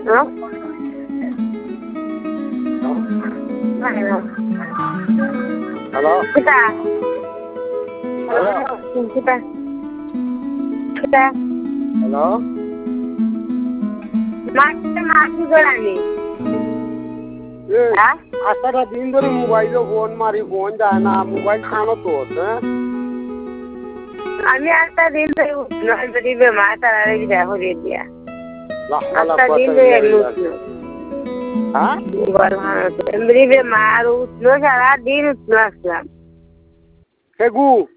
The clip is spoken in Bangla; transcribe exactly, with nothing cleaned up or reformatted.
হ্যালো কিতা হ্যালো কিতা কিতা হ্যালো মাছটা মাছি গড়ানি হ্যাঁ আসাটা দিন ধরে মোবাইলে ফোন মারি ফোন যায় না মোবাইল খানো তো হ্যাঁ আমি একটা দিন ধরে উঠলো যদি বেমার তারা বিদায় করে দিয়া একটা দিন ধরে আমি উঠলো হ্যাঁ এমনি বেমার উঠলো সারা দিন উঠলো আসলাম সেগু